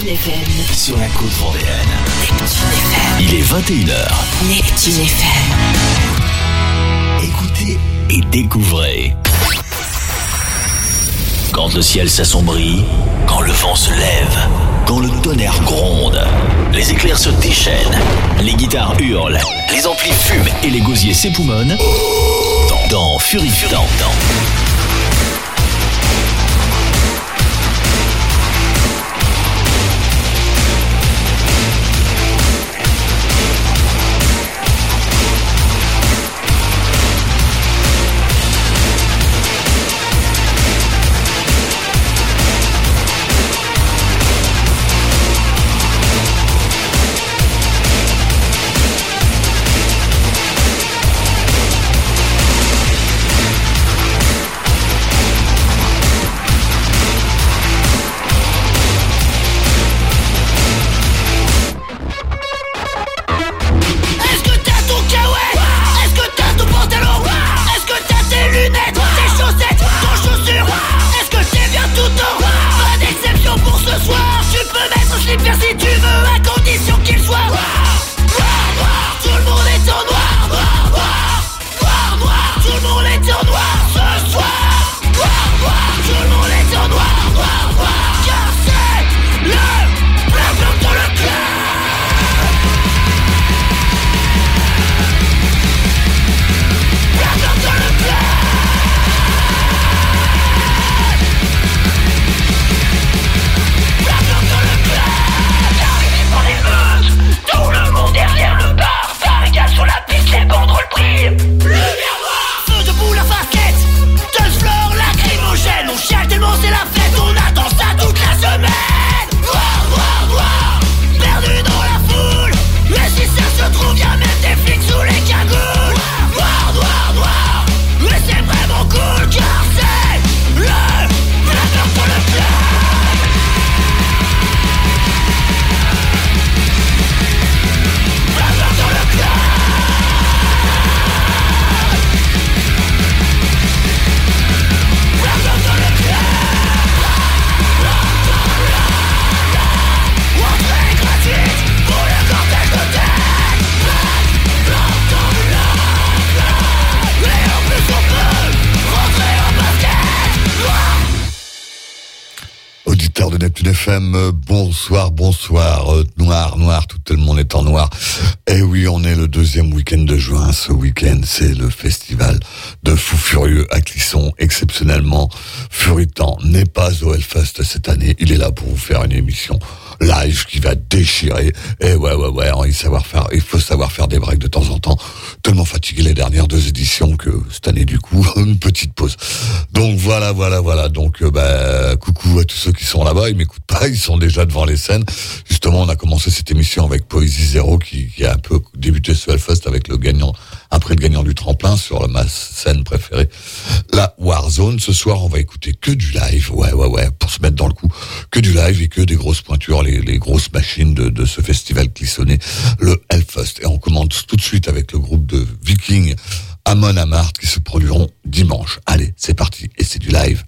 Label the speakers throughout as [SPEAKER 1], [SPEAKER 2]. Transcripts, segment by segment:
[SPEAKER 1] Neptune FM.
[SPEAKER 2] Sur la côte vendéenne.
[SPEAKER 1] Neptune FM.
[SPEAKER 2] Il est 21h.
[SPEAKER 1] Neptune FM.
[SPEAKER 2] Écoutez et découvrez. Quand le ciel s'assombrit, quand le vent se lève, quand le tonnerre gronde, les éclairs se déchaînent, les guitares hurlent, les amplis fument et les gosiers s'époumonnent, dans Furitant.
[SPEAKER 3] FM, bonsoir, noir, tout le monde est en noir. Et oui, on est le deuxième week-end de juin. Ce week-end, c'est le festival de Fous Furieux à Clisson. Exceptionnellement, Furitant n'est pas au Hellfest cette année. Il est là pour vous faire une émission live qui va déchirer. Et ouais, il faut savoir faire des breaks de temps en temps. Tellement fatigué les dernières deux éditions que cette année, du coup, une petite pause. Donc voilà. Donc, coucou à tous ceux qui sont là-bas. Ils m'écoutent pas, ils sont déjà devant les scènes. Justement, on a commencé cette émission avec Poésie Zéro qui a un peu débuté ce Hellfest avec le gagnant du tremplin sur ma scène préférée, la Warzone. Ce soir, on va écouter que du live. Ouais, pour se mettre dans le coup. Que du live et que des grosses pointures, les grosses machines de ce festival clissonné, le Hellfest. Et on commence tout de suite avec le groupe de Vikings, Amon Amarth, qui se produiront dimanche. Allez, c'est parti. Et c'est du live.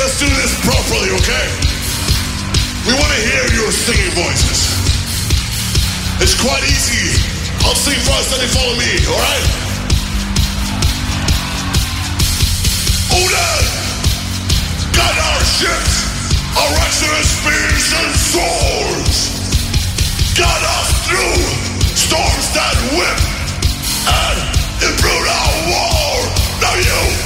[SPEAKER 4] let's do this properly, okay? We want to hear your singing voices. It's quite easy. I'll sing first, then you follow me, alright? Odin! Got our ships, our excellent spears and swords! Got us through storms that whip and improved our war! Now you!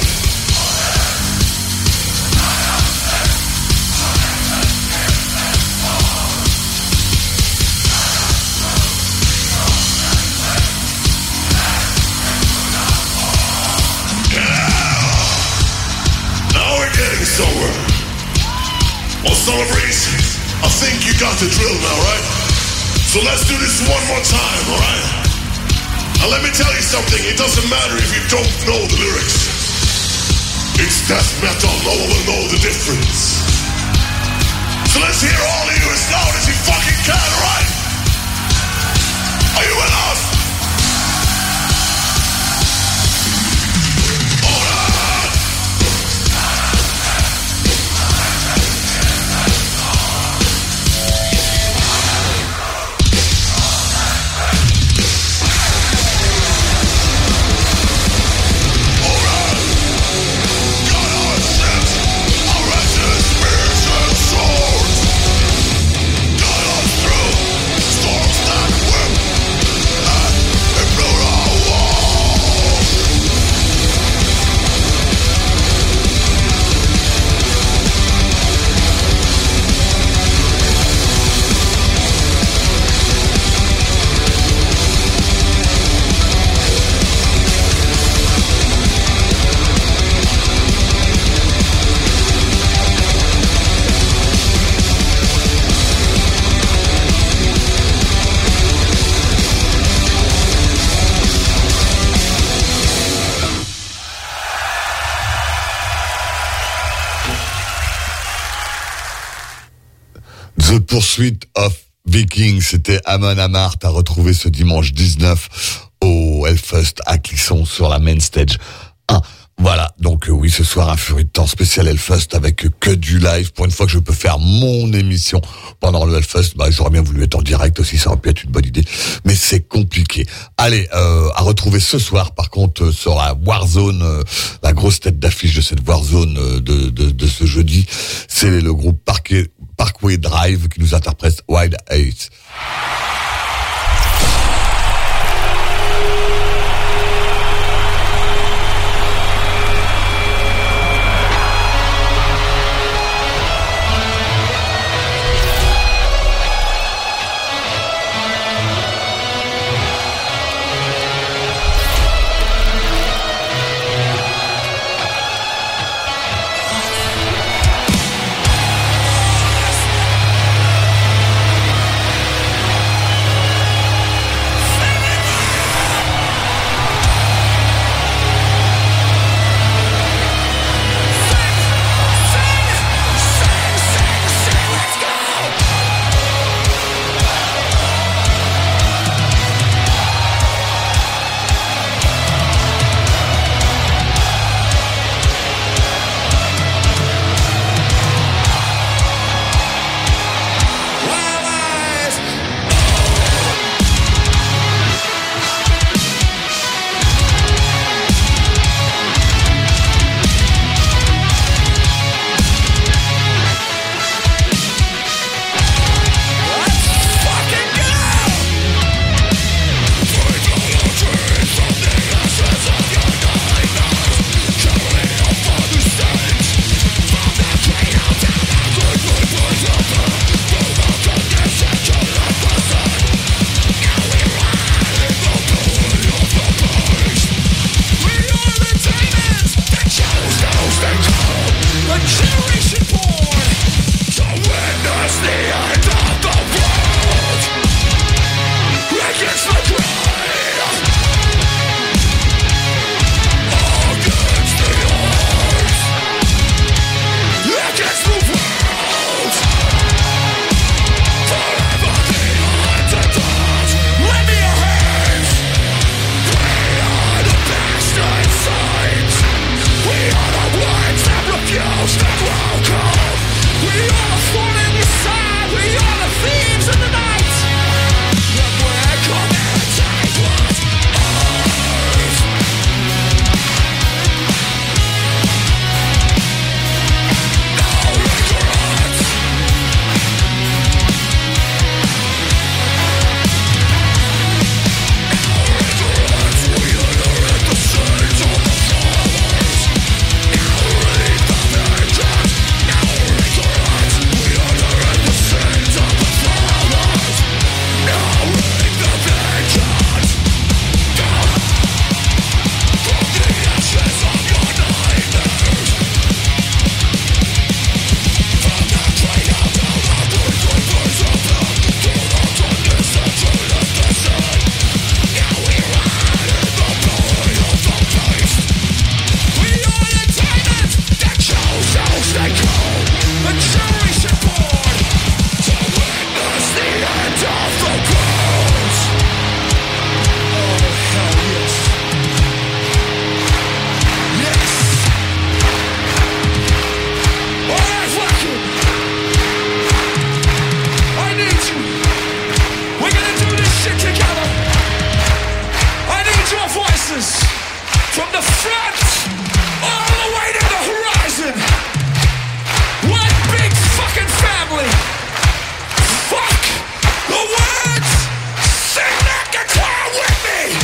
[SPEAKER 4] Getting somewhere. Well, Son of Reese, I think you got the drill now, right? So let's do this one more time, alright? Now let me tell you something, it doesn't matter if you don't know the lyrics. It's death metal, no one will know the difference. So let's hear all of you as loud as you fucking can, alright? Are you with us?
[SPEAKER 3] The Pursuit of Vikings, c'était Amon Amarth à retrouver ce dimanche 19 au Hellfest à Clisson sur la main stage 1. Voilà, donc oui, ce soir un Furie de temps spécial Hellfest avec que du live. Pour une fois que je peux faire mon émission pendant le Hellfest, j'aurais bien voulu être en direct aussi, ça aurait pu être une bonne idée, mais c'est compliqué. Allez, à retrouver ce soir par contre sur la Warzone, la grosse tête d'affiche de cette Warzone de ce jeudi, c'est le groupe Parkway Drive qui nous interprète Wild Eight.
[SPEAKER 5] from the front all the way to the horizon. One big fucking family. Fuck the words. Sing that guitar with me.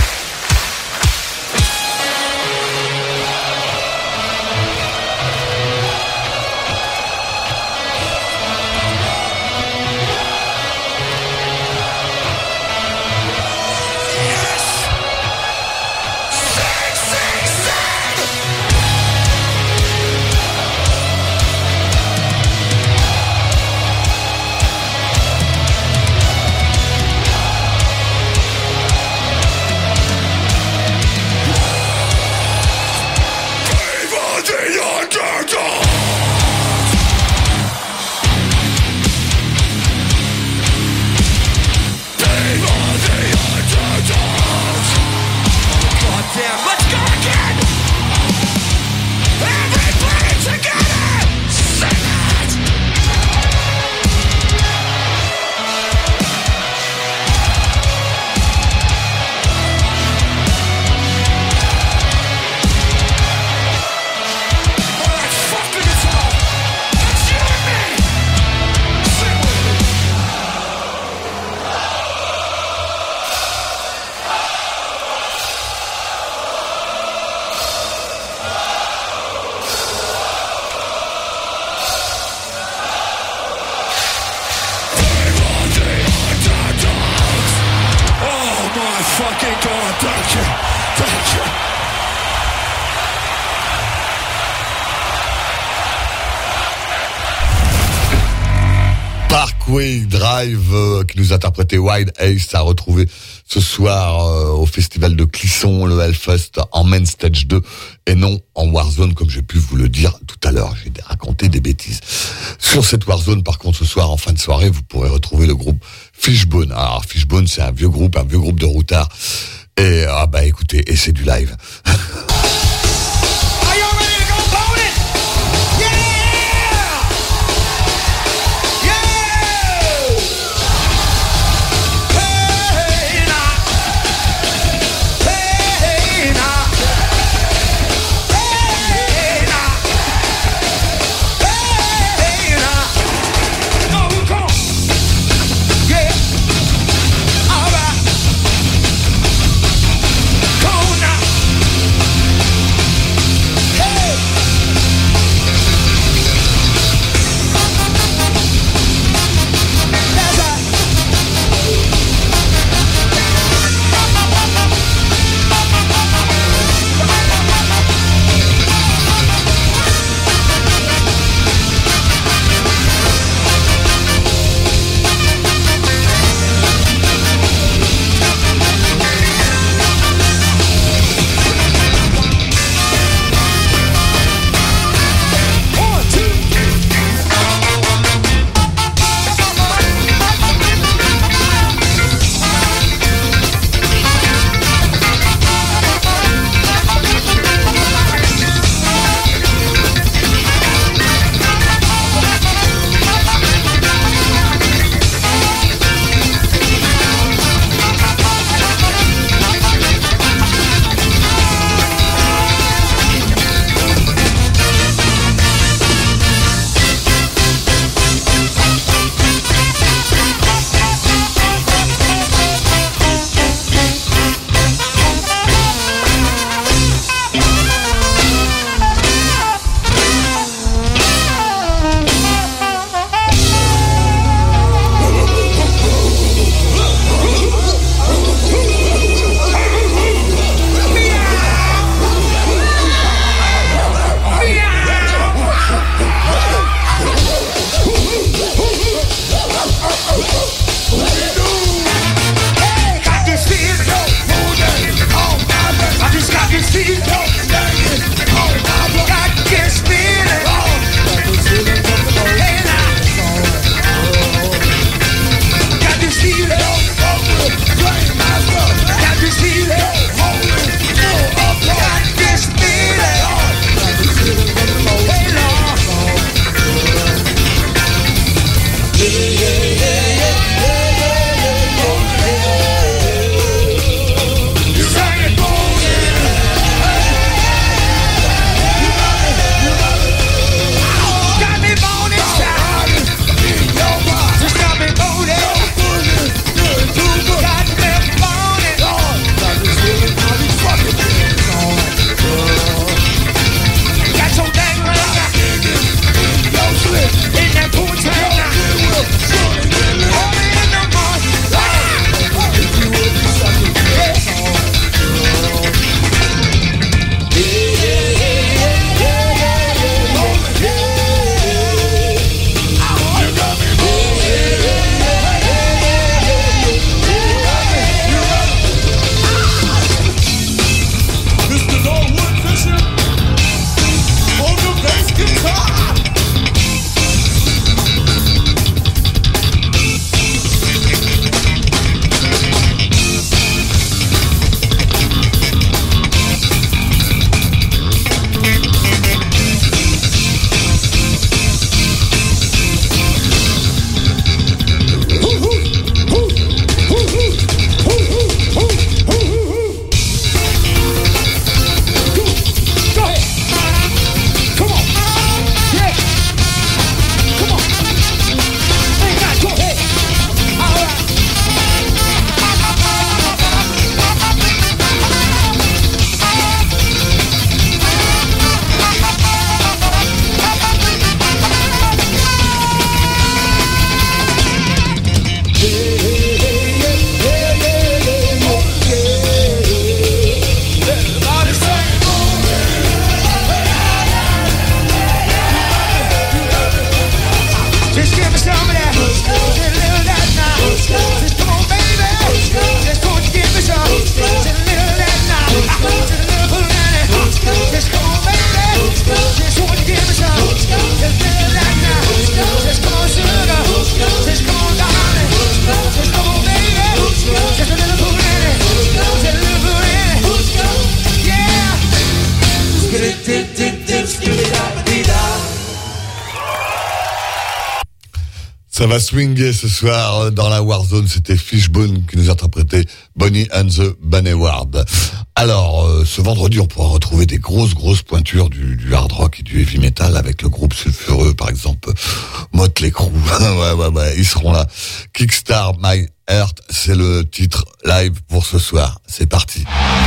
[SPEAKER 3] Parkway Drive qui nous interprétait Wild Ace à retrouver ce soir au festival de Clisson, le Hellfest en Main Stage 2 et non en Warzone comme j'ai pu vous le dire tout à l'heure. J'ai raconté des bêtises. Sur cette Warzone, par contre, ce soir en fin de soirée, vous pourrez retrouver le groupe Fishbone. Alors Fishbone, c'est un vieux groupe de routards. Et écoutez, et c'est du live.
[SPEAKER 5] Go now.
[SPEAKER 3] Ça va swinguer ce soir dans la Warzone. C'était Fishbone qui nous interprétait Bonnie and the Bunny-Ward. Alors, ce vendredi, on pourra retrouver des grosses pointures du hard rock et du heavy metal avec le groupe sulfureux, par exemple, Motley Crue. ouais, ils seront là. Kickstart My Heart, c'est le titre live pour ce soir. C'est parti.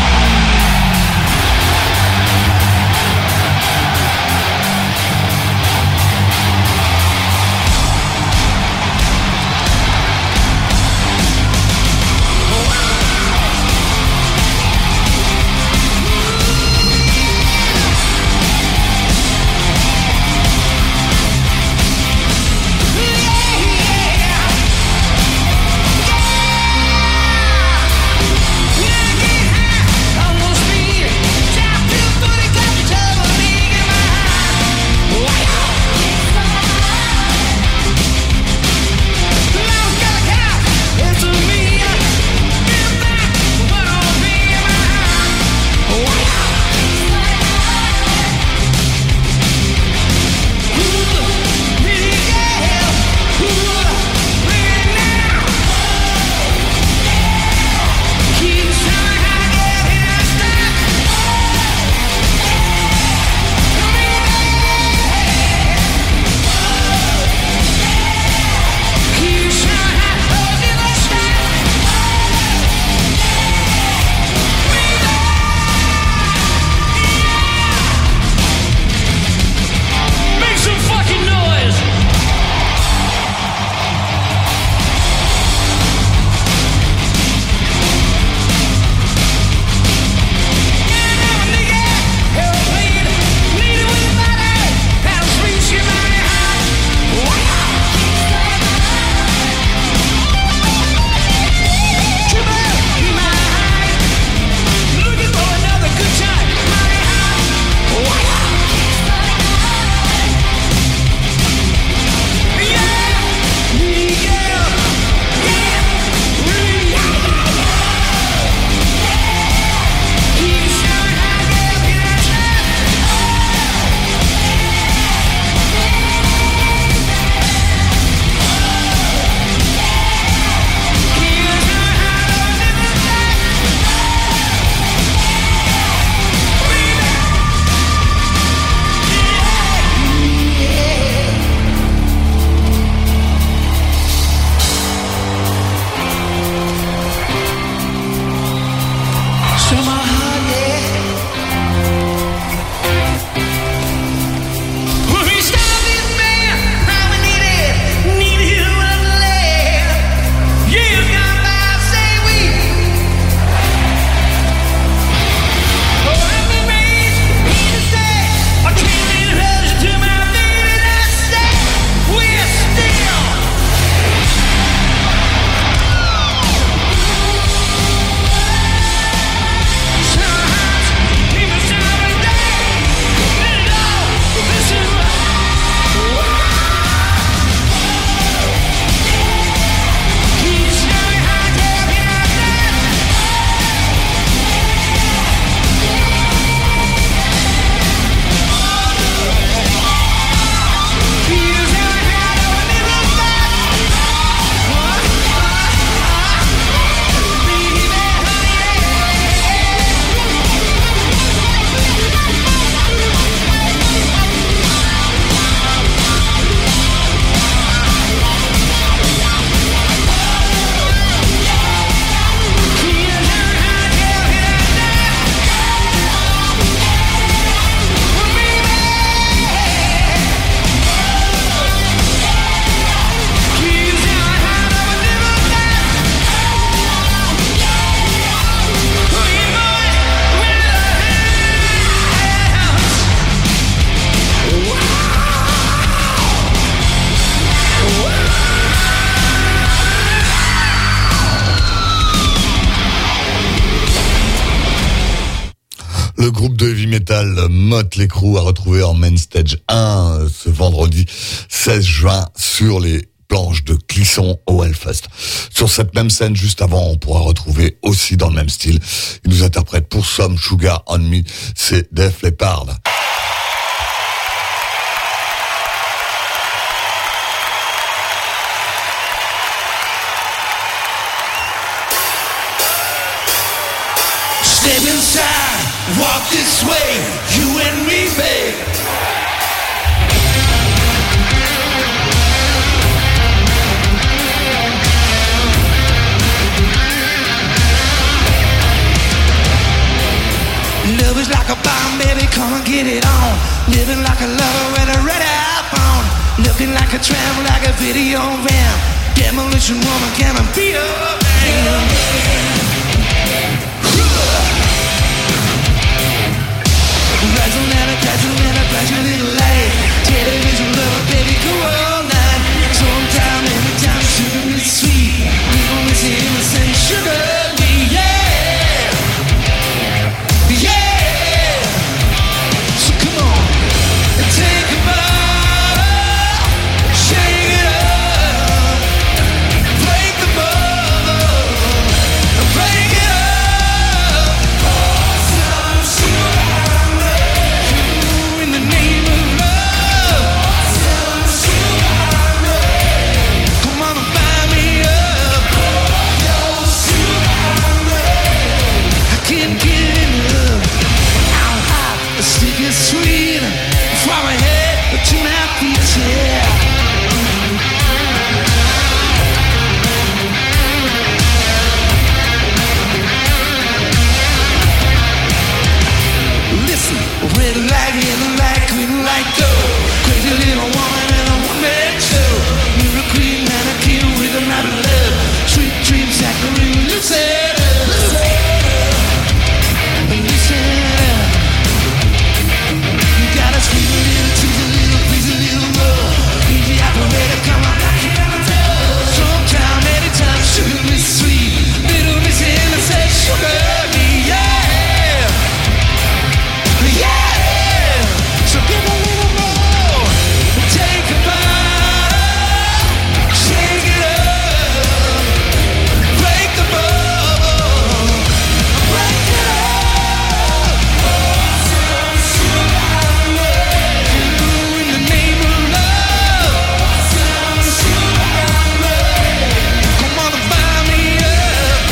[SPEAKER 3] Le groupe de heavy metal Motley Crue a retrouvé en Main Stage 1 ce vendredi 16 juin sur les planches de Clisson au Hellfest. Sur cette même scène, juste avant, on pourra retrouver aussi dans le même style, ils nous interprètent pour Some Sugar on Me, c'est Def Leppard.
[SPEAKER 5] Step inside, walk this way, you and me, babe. Love is like a bomb, baby, come and get it on. Living like a lover with a red iPhone. Looking like a tramp, like a video ramp. Demolition woman, can I be a man? Rising and a crashing little light. Television lover, baby, go all night. Sometime, anytime, sugar is sweet. We don't miss it, innocent sugar, yeah. Yeah. So come on, take a bite, shake it up, break the bubble, break it up. Some sugar, in the name of love. Some sugar, come on and buy me up. I can't get enough. I'm hot, the stick is sweet. From my head to my feet, yeah. Listen, red light, yellow light, green light, go. Crazy little woman and a one-man show. You're a queen and a king with a night of love. Sweet dreams like the ring, listen up. Listen up. You gotta squeeze a little, tease a little, please a little more. Easy operator, come on, knock it on the door. Sometime, anytime, sugar is sweet. Little miss innocent, sugar me, yeah. Yeah. So give a little more. Take a bite, shake it up, break the bubble, break it up. Some sugar, in the name of love. Some sugar, come on and buy me up.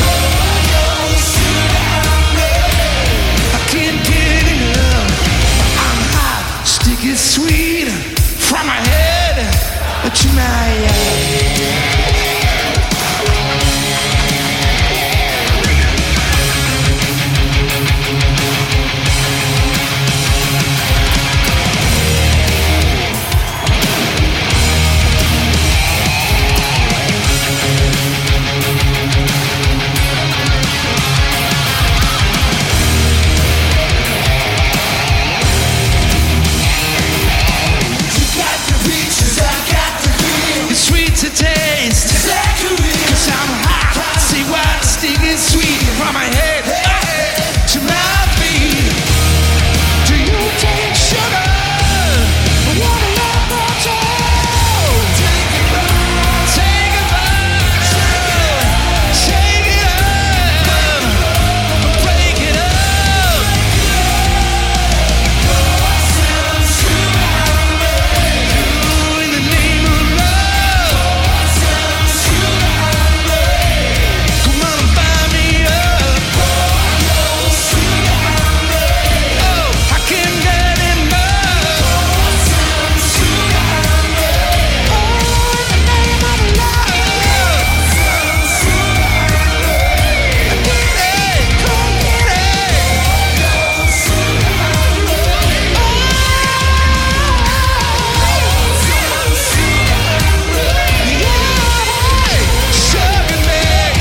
[SPEAKER 5] I can't get enough. I'm hot, sticky sweet, from my head to my It's sweet to taste, 'cause I'm hot. See what sticky sweet from my head to my feet. Do you take sugar? What a lot more time. Take a bite, shake it up, break it up. In the name of love. Come on and buy me up. Oh, I can't get enough. Oh, in the name of love. Get it, come get Sugar me.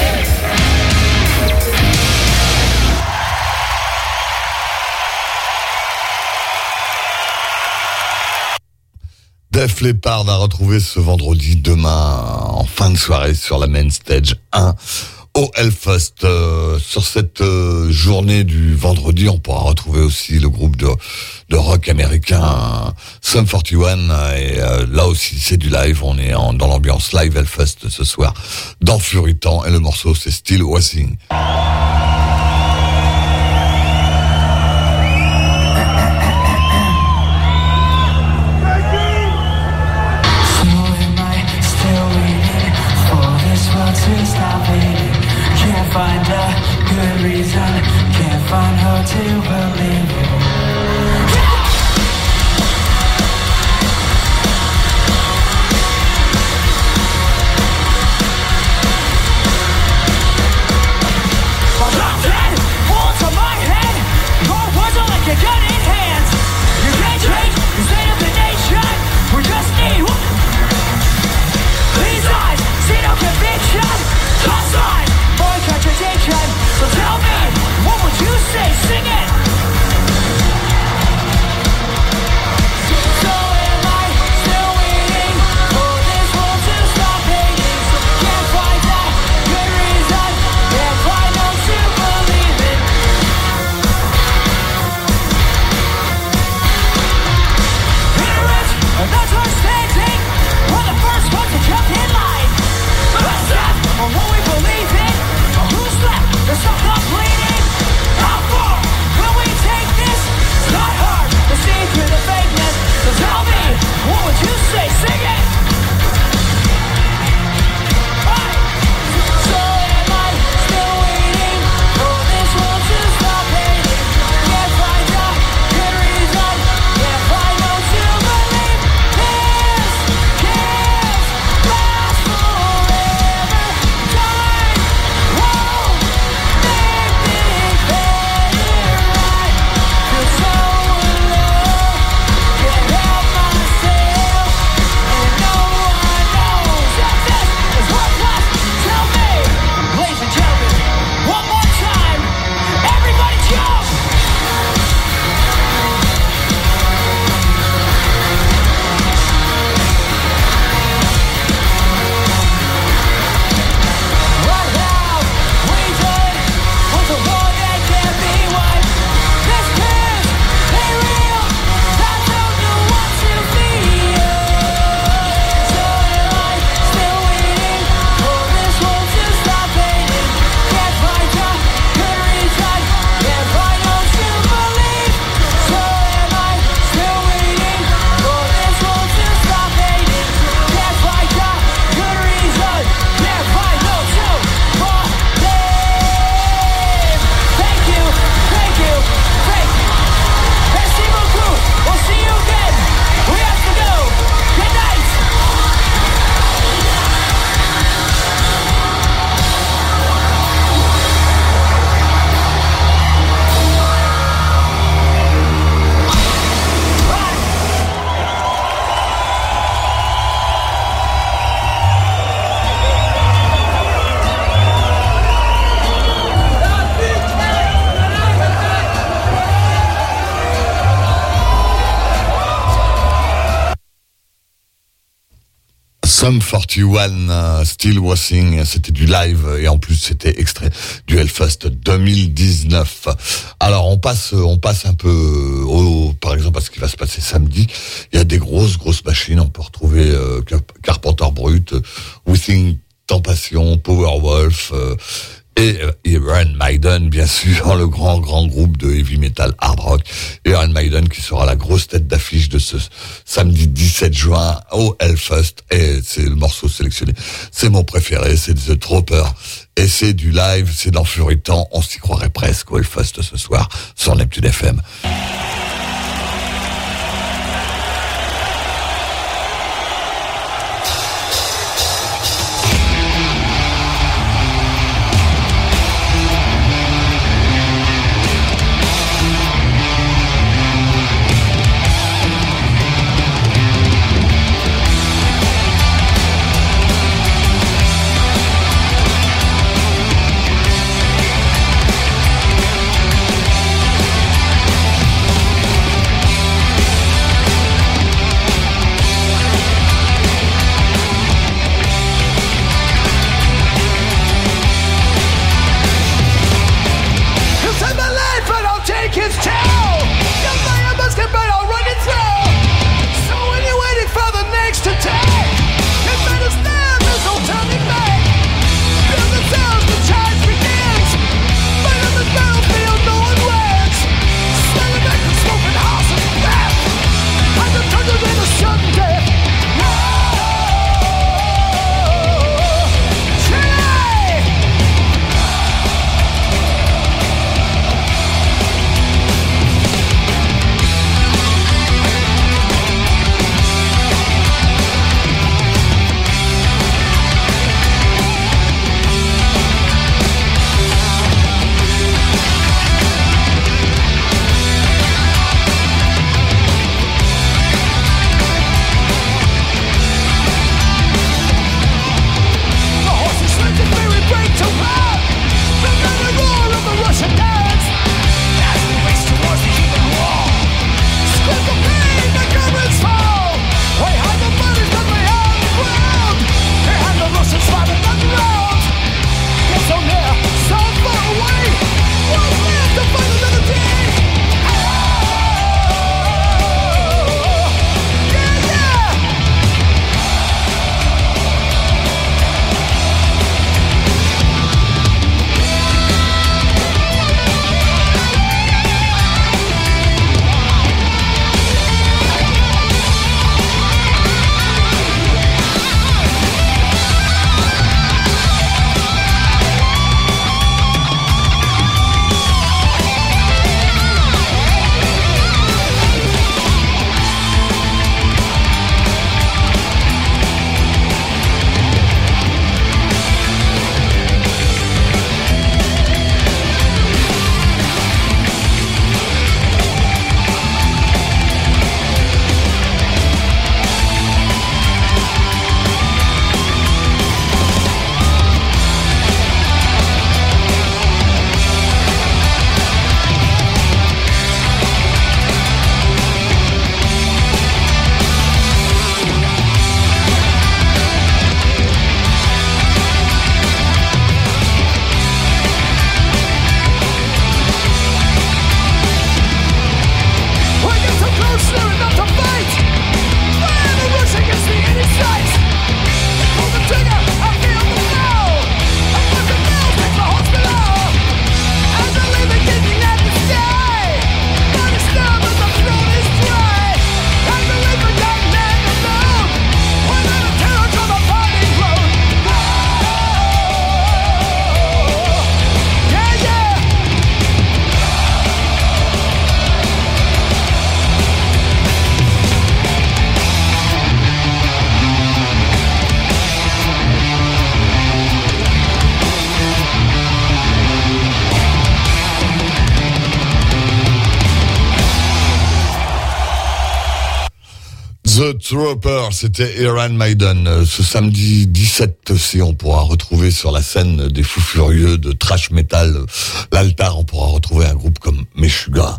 [SPEAKER 3] Def Leppard à retrouver ce vendredi, demain, en fin de soirée, sur la Main Stage 1 au Hellfest. Sur cette journée du vendredi, on pourra retrouver aussi le groupe de rock américain Sum 41. Et là aussi, c'est du live. On est dans l'ambiance live Hellfest ce soir dans Furitan. Et le morceau, c'est Still Waiting.
[SPEAKER 6] Find a good reason, can't
[SPEAKER 3] Sum 41, Still Waltzing, c'était du live et en plus c'était extrait du Hellfest 2019. Alors on passe un peu par exemple à ce qui va se passer samedi. Il y a des grosses machines, on peut retrouver Carpenter Brut, Within Temptation, Powerwolf et Iron Maiden, bien sûr, le grand groupe de heavy metal hard rock. Iron Maiden qui sera la grosse tête d'affiche de ce samedi 17 juin au Hellfest. Et c'est le morceau sélectionné. C'est mon préféré, c'est The Trooper. Et c'est du live, c'est de l'enfuritant. On s'y croirait presque au Hellfest ce soir sur Neptune FM. The Trooper, c'était Iron Maiden. Ce samedi 17, si on pourra retrouver sur la scène des fous furieux de thrash metal, l'Altar, on pourra retrouver un groupe comme Meshuggah.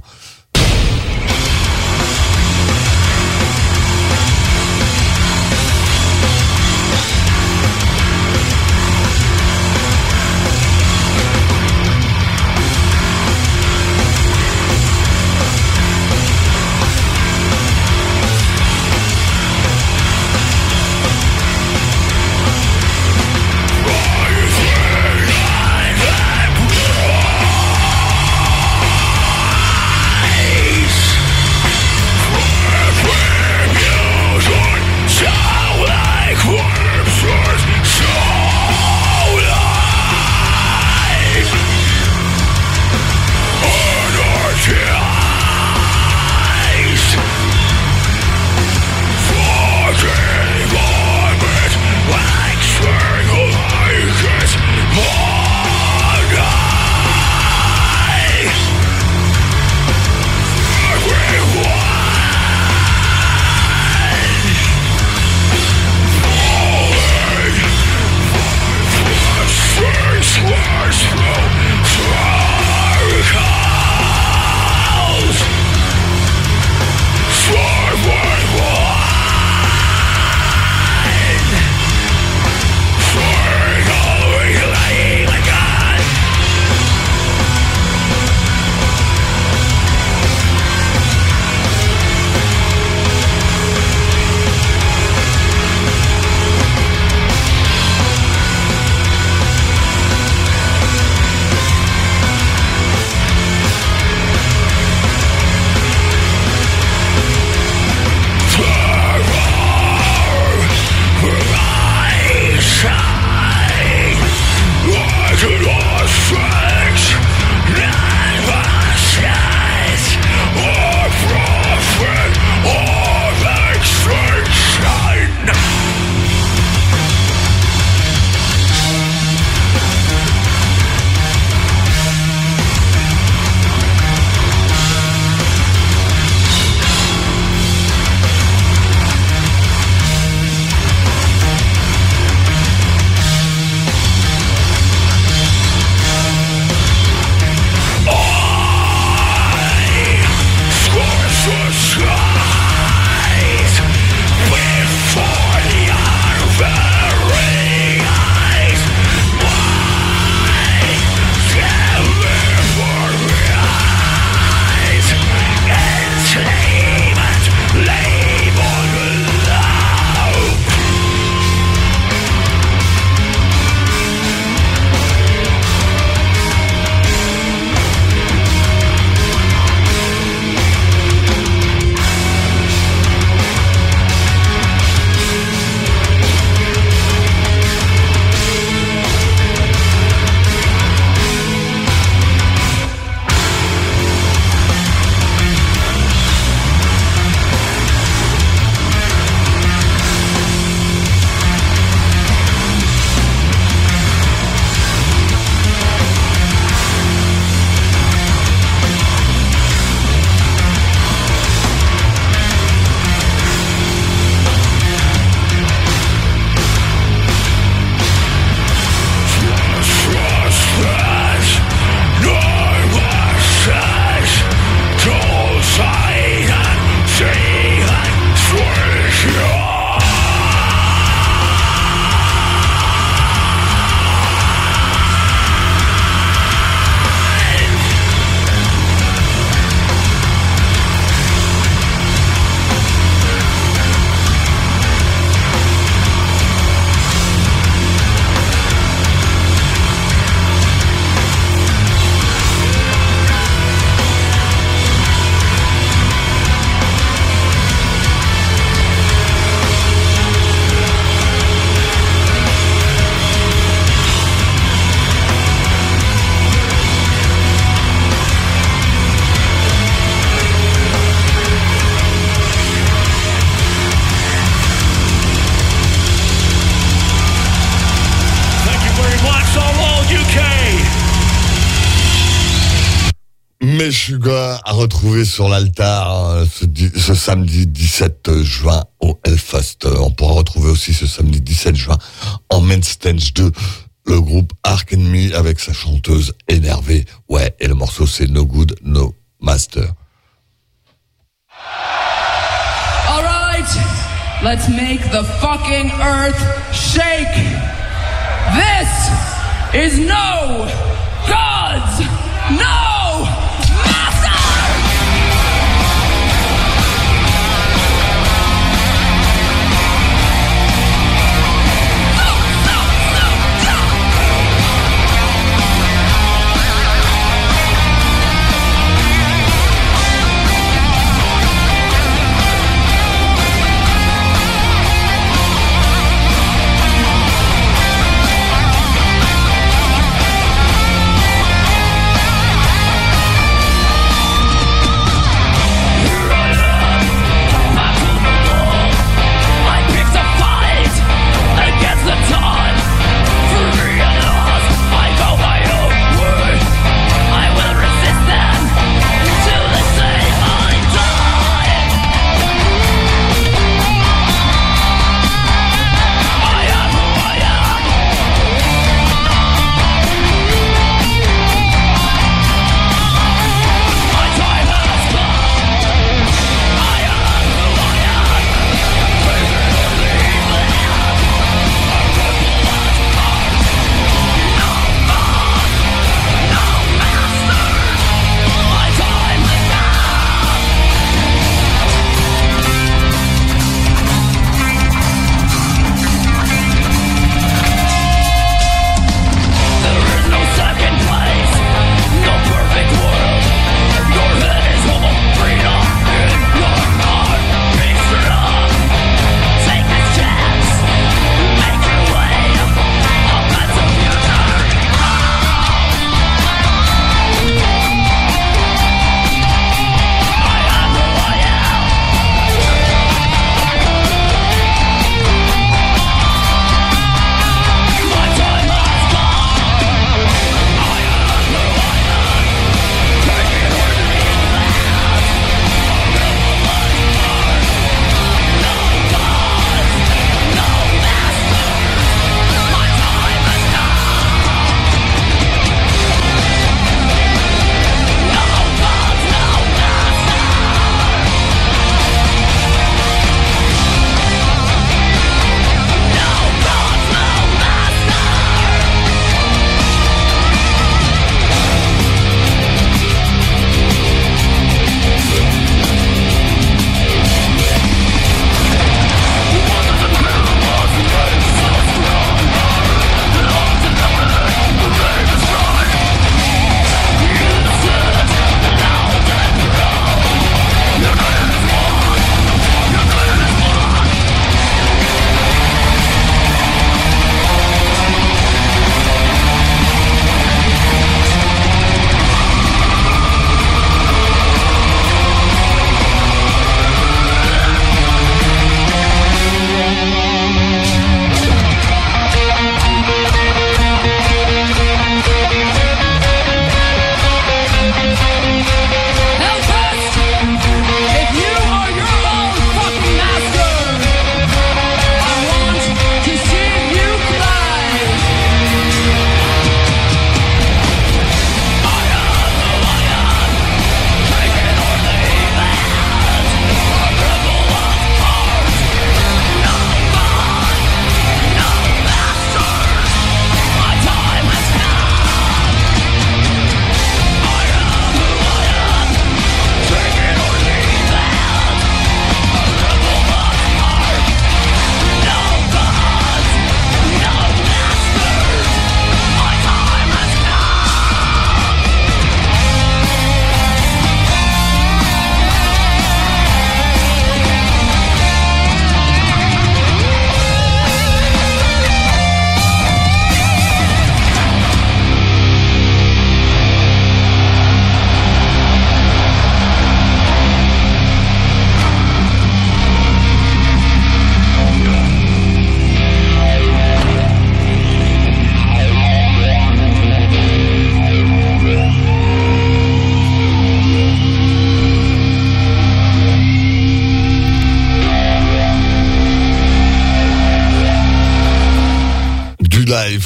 [SPEAKER 3] Sugar à retrouver sur l'altar ce samedi 17 juin au Hellfest. On pourra retrouver aussi ce samedi 17 juin en Main Stage 2 le groupe Ark Enemy avec sa chanteuse énervée. Ouais, et le morceau c'est No Good, No Master.
[SPEAKER 6] All right, let's make the fucking earth shake. This is No Gods, No Master!
[SPEAKER 5] No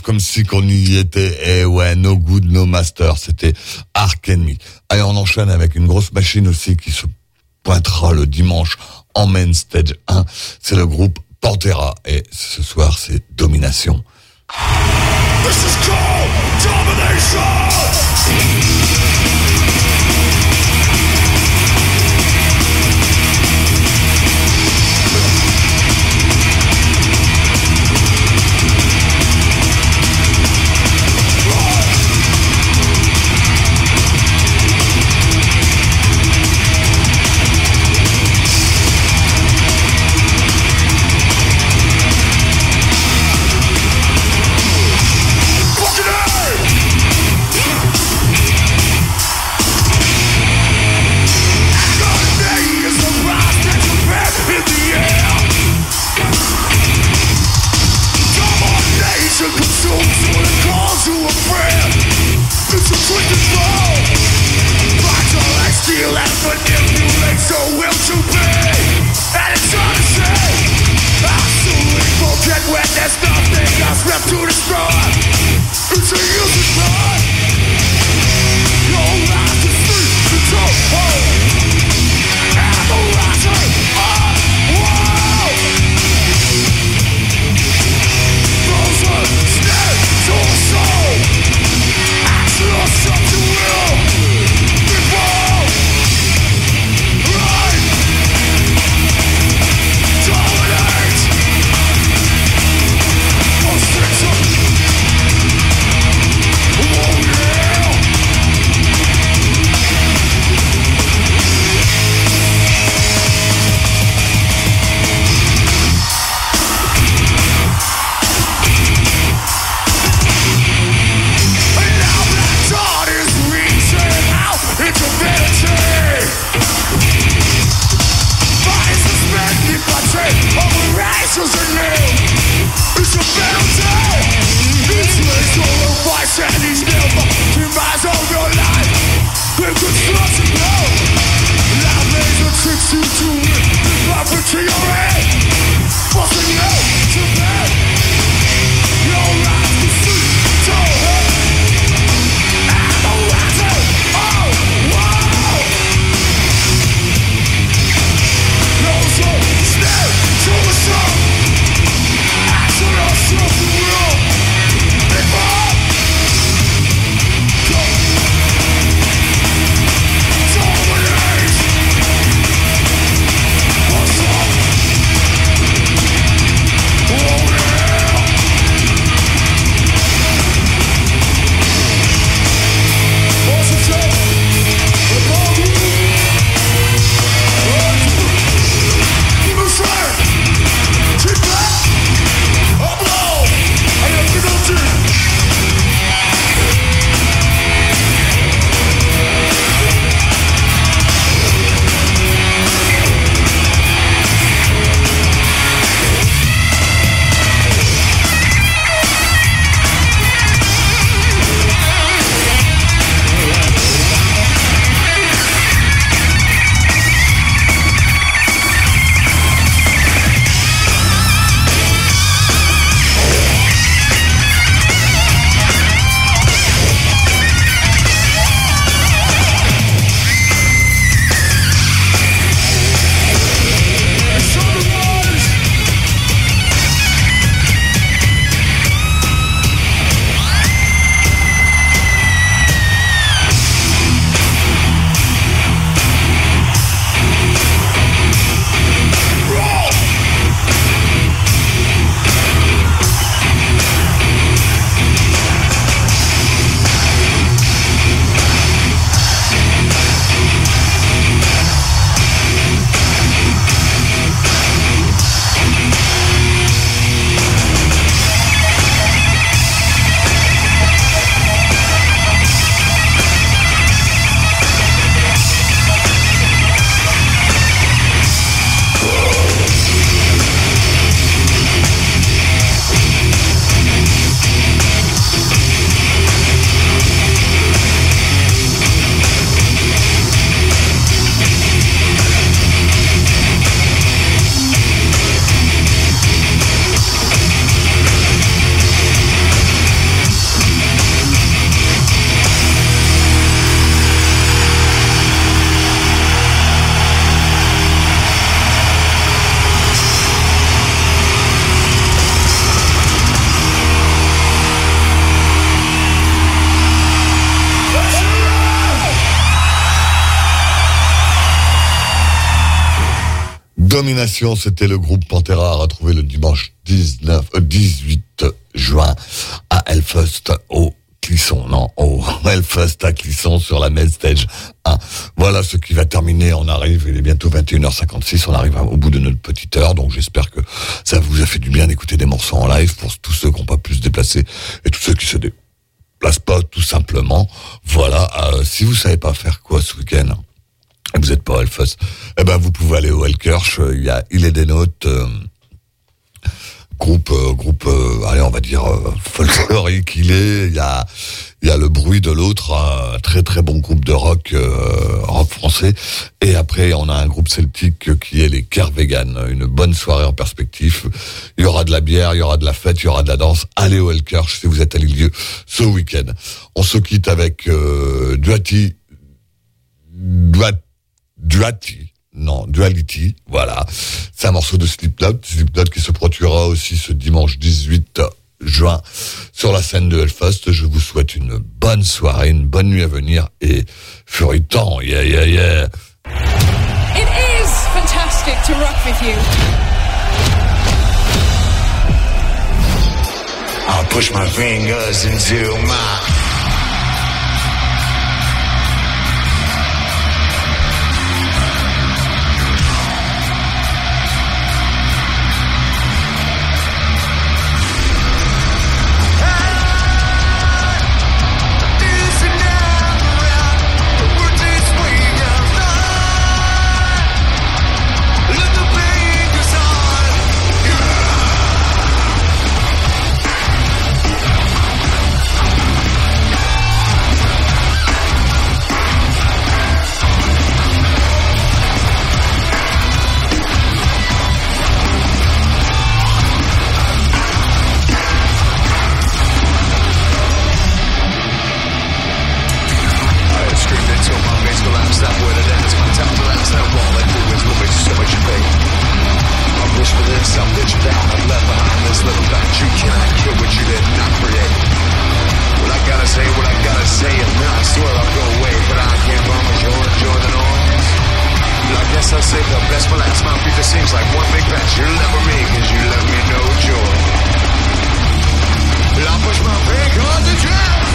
[SPEAKER 3] arrive comme si qu'on y était. Et ouais, No Good, No Master, c'était Ark Enemy. Allez, on enchaîne avec une grosse machine aussi qui se pointera le dimanche en Main Stage 1. C'est le groupe Pantera. Et ce soir, c'est Domination.
[SPEAKER 4] This is called domination!
[SPEAKER 3] Domination, c'était le groupe Pantera, retrouvé le dimanche 18 juin à Hellfest au Clisson, au Hellfest à Clisson sur la Main Stage 1. Voilà ce qui va terminer, on arrive, il est bientôt 21h56, on arrive au bout de notre petite heure, donc j'espère que ça vous a fait du bien d'écouter des morceaux en live pour tous ceux qui n'ont pas pu se déplacer et tous ceux qui se déplacent pas tout simplement. Voilà, si vous savez pas faire quoi ce week-end, vous êtes pas au Hellfest, eh ben vous pouvez aller au Hellkirch, il y a Il est des Notes, groupe, allez on va dire folklorique il y a le bruit de l'autre, un très très bon groupe de rock français, et après on a un groupe celtique qui est les Kervegan, une bonne soirée en perspective, il y aura de la bière, il y aura de la fête, il y aura de la danse, allez au Hellkirch si vous êtes à Lille ce week-end. On se quitte avec Duality, voilà. C'est un morceau de Slipknot qui se produira aussi ce dimanche 18 juin sur la scène de Hellfest. Je vous souhaite une bonne soirée, une bonne nuit à venir et furitant, yeah.
[SPEAKER 7] It is fantastic to rock with you.
[SPEAKER 8] I'll push my fingers into my...
[SPEAKER 5] I'll save the best for last. My future seems like one big batch. You'll never make as you left me no joy. I'll push my fingers to jam.